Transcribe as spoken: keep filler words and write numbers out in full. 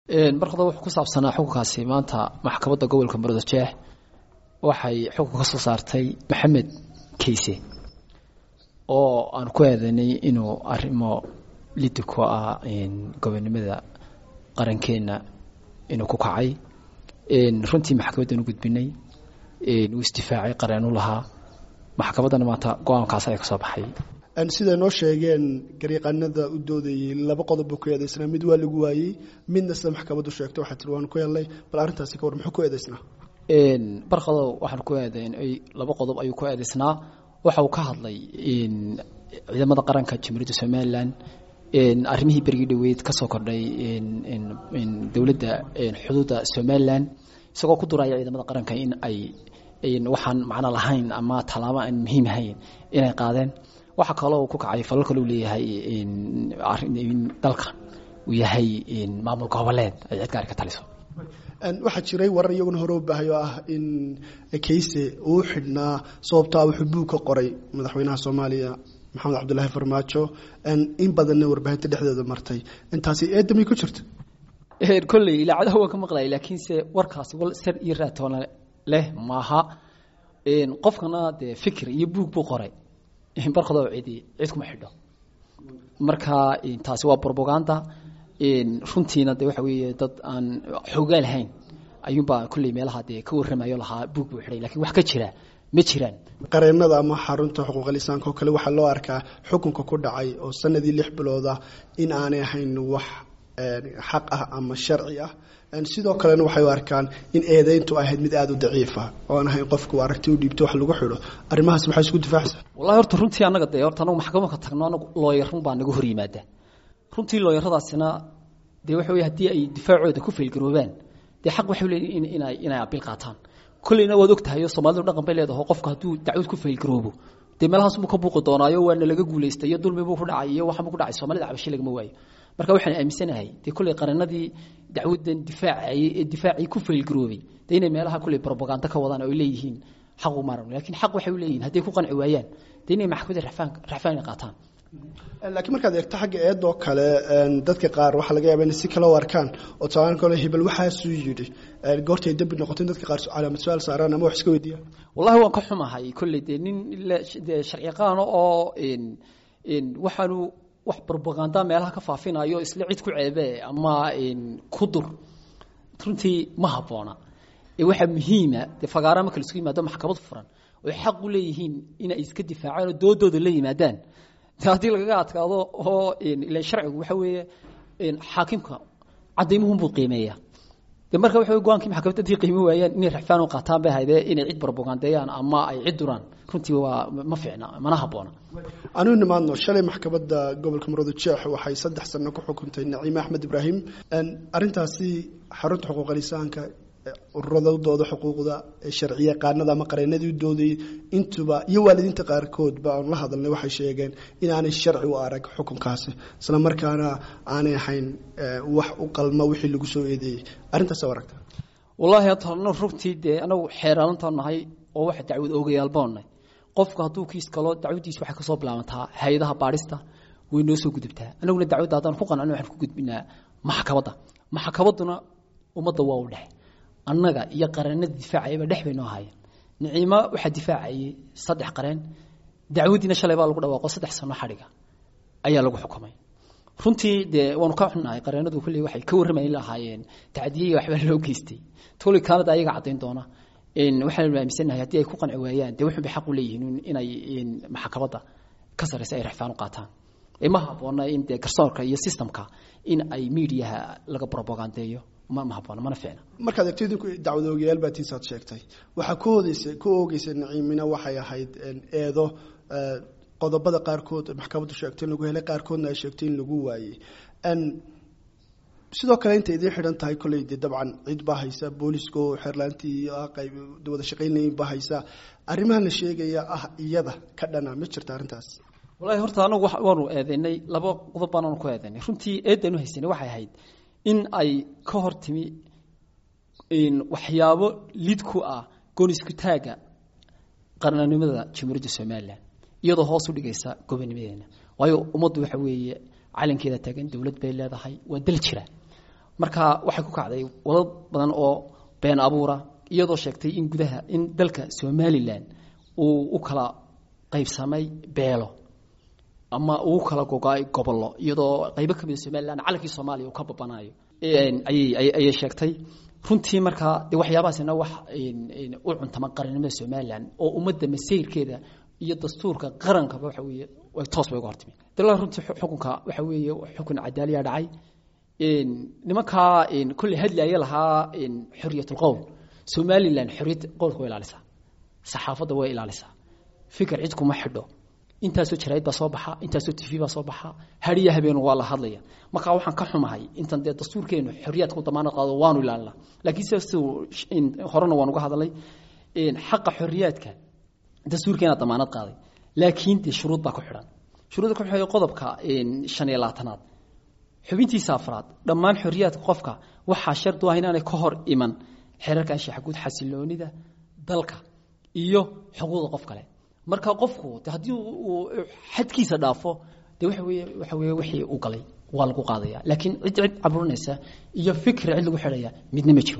een barqada wuxuu ku saabsanaa xukunkaasi maanta maxkamadda gobolka Murudajeex waxay xukun ka soo saartay Maxamed Kayse oo aan ku eedanay inuu arrimo lid ku ah in gobonimada qarankeena inuu ku kacay in runtii maxkamadda u gudbinay in uu istifaacay qaran u lahaa maxkamadana maanta go'aankaas ay ka soo baxay an sida noo sheegeen gariiqanada u doodayay laba qodob ku eedeysna mid waa lagu waayay midna sida maxkamaddu sheegtay waxa tirwaan ku yeelay bal arintaasi ka war muxuu ku eedeysna een barqado waxaan ku eedeyn ay laba qodob ayuu ku eedeysnaa waxa uu ka hadlay in ciidamada qaranka Jamhuuriyadda Soomaaliland in arrimihii berigi dhaweyd ka soo kordhay in in in dawladda xuduudda Soomaaliland isagoo ku duraya ciidamada qaranka in ay in waxaan macna lahayn ama talaabo aan muhiim ahayn inay qaadeen waxa kale oo ku kacay falal kale uu leeyahay in arrin dalka uu yahay in maamul goboleed ay cid gaar ka taliso an waxa jiray warar iyaguna hore u baahayo ah in Kayse uu xidhnaa sababta wuxuu buug ka qoray madaxweynaha Soomaaliya Maxamed Cabdullaahi Farmaajo an in badan warbaahinta dhexdeeda martay intaasi eedami ku jirto ee kulli ilaacadaha waa ka maqlay laakiin se warkaas wal sir iyo raatoon leh maaha in qofkana de fikir iyo buug buu qoray in barqado cidi cid kuma xidho marka intaasi waa propaganda in runtiina de waxa weeye dad aan xogaal hayn ayuunba kulli meelaha de ka warramayo lahaa buug buu xidhay laakiin wax ka jira ma jiraan qareenada ama xarunta xuquuqul insaanka oo kale waxa loo arkaa xukunka ku dhacay oo sanadii lix bilood ah in aanay ahayn wax xaq ah ama sharci ah aan sidoo kale waxay u arkaan in eedeyntu ahayd mid aad u daciif ah oo aan ahayn qofku aragti u dhiibto wax lagu xidho arrimahaas waxay isku difaacsan wallahi horta runtii anaga de horta anagu maxkamadda ka tagno anagu lawyer run baa nagu hor yimaada runtii lawyeradaasina de waxa weeye hadii ay difaacooda ku feelgaroobaan de xaq waxay leeyihiin in ay in ay abil qaataan kullina waad ogtahay Soomaalidu dhaqan bay leedahay qofka haduu dacwad ku feelgaroobo de meelahaas uu ka buuqo doonaayo waana laga guuleystay dulmi buu ku dhacay iyo waxa uu ku dhacay Soomaalida cabasho lagama waayo marka waxaan aaminsanahay de kulli qaranadii dacwadan difaacay ee difaacii ku feelgaroobay de inay meelaha kulli propaganda ka wadaan oo leeyihiin xaq u maran laakiin xaq waxay leeyihiin hadii ku qanci waayaan de inay maxkamadda rafaan rafaan qaataan laakiin markaad eegto xagga eedoo kale dadka qaar waxa laga yaabaa in si kala warkaan oo taan kale hebel waxa soo yiri goortay dab noqotay dadka qaar calaamad su'aal saaraan ama wax iska weydiiyaan wallahi waan ka xumahay kulli de nin sharci qaano oo in in waxaanu wax propaganda meelaha ka faafinayo isla cid ku ceebay ama in ku dur runtii ma haboona ee waxa muhiim ah de fagaara marka la isku yimaado maxkamad furan oo xaq u leeyihiin in ay iska difaacaan doodooda la yimaadaan hadii laga adkaado oo in ila sharcigu waxa weeye in xaakimka cadeymuhu buu qiimeeyaa de marka waxa go'aankii maxkamadda tii qiimo waayaan in rafaan u qaataan bay hayde in cid propagandayaan ama ay cid duraan runtii waa ma fiicna mana haboona anu nimaadno shalay maxkamadda gobolka Murudajeex waxay saddex sano ku xukuntay Naciime Axmed Ibraahim an arintaasi xarunta xuquuqul insaanka ururada xuquuqda sharciye qaanada ama qareenadii dooday intuba iyo waalidiinta qaarkood baa la hadalnay waxay sheegeen in aanay sharci u arag xukunkaasi isla markaana aanay ahayn wax u qalma wixii lagu soo eedeeyay arintaas waragta wallahi hadana runtii de anagu xeeraantan nahay oo wax dacwad oogayaal baanay qofka haduu kiis kalo dacwadiisa waxa ka soo bilaabantaa hay'adaha baarista way noo soo gudubtaa anaguna dacwadaadan ku qanacno waxaan ku gudbinaa maxkamadda maxkamadduna umada waa u dhaxay annaga iyo qaranada difaacayba dhaxbay noo haayeen Naciima waxa difaacay saddex qaran dacwadiina shalay baa lagu dhawaaqo saddex sano xariga ayaa lagu xukumay runtii de waanu ka xunahay qaranadu kulli waxay ka warramayeen lahaayeen tacdiye waxba loo geystay tuli kaanada ayaga cadeyn doona in waxaan aaminsannahay hadii ay ku qanci waayaan de wuxuu xaq u leeyihiin inay in maxkamadda ka sareysa ay rafaan u qaataan ima haboona in de garsoorka iyo systemka in ay media laga propagandeeyo ma ma haboona mana fiicna markaad agteedu dacwadoogayaal baa tiisaad sheegtay waxa ku hoodaysa ku oogaysa Naciimina waxay ahayd eedo qodobada qaarkood maxkamaddu sheegtay in lagu helay qaarkoodna ay sheegtay in lagu waayay an sidoo kale inta idin xiran tahay kulay dabcan cid baa haysa booliska xirlaantii qayb wada shaqeynayeen baa haysa arrimaha la sheegaya ah iyada ka dhana ma jirta arintaas wallahi horta anagu waanu eedeynay laba qodob baan ku eedeynay runtii eedanu haysanay waxay ahayd in ay ka hortimi in waxyaabo lid ku ah goonisku taaga qarannimada Jamhuuriyadda Soomaaliland iyadoo hoos u dhigaysa gobonnimadeena waayo umadu waxa weeye calankeeda taagan dawlad bay leedahay waa dal jira marka waxay ku kacday wada badan oo been abuura iyadoo sheegtay in gudaha in dalka Somaliland uu u kala qaybsamay beelo ama uu kala go'ay gobollo iyadoo qaybo ka mid ah Somaliland calankii Soomaaliya uu ka babanayo ay ay sheegtay runtii marka waxyaabahaasina wax u cuntama qarannimada Somaliland oo ummadda masiirkeeda iyo dastuurka qaranka waxa weeye way toos way uga hortimi dalka runtii xukunka waxa weeye xukun cadaaliya dhacay in nimanka in kulli hadlaya lahaa in xuriyatul qowl Somaliland xuriyad qowlka way ilaalisaa saxaafadda way ilaalisaa fikir cid kuma xidho intaasoo jarayd ba soo baxa intaasoo T V ba soo baxa hariya habeen waa la hadlaya marka waxaan ka xumahay intan dee dastuurkeenu xuriyad ku damaanad qaado waanu ilaalina laakiin sidoo in horena waan uga hadalay in xaqa xuriyadka dastuurkeena damaanad qaaday laakiin dee shuruud ba ku xidhan shuruudda ku xidhan qodobka in shan iyo labaatanaad xubintiisa afraad dhammaan xuriyadka qofka waxa shartu ah inaanay ka hor iman xeerarka anshaxa guud xasiloonida dalka iyo xuquuqda qof kale marka qofku hadii uu xadkiisa dhaafo de waxa weeye waxa weeye wixii uu galay waa lagu qaadaya laakiin cid cid abuurnaysa iyo fikir cid lagu xiraya midna ma jiro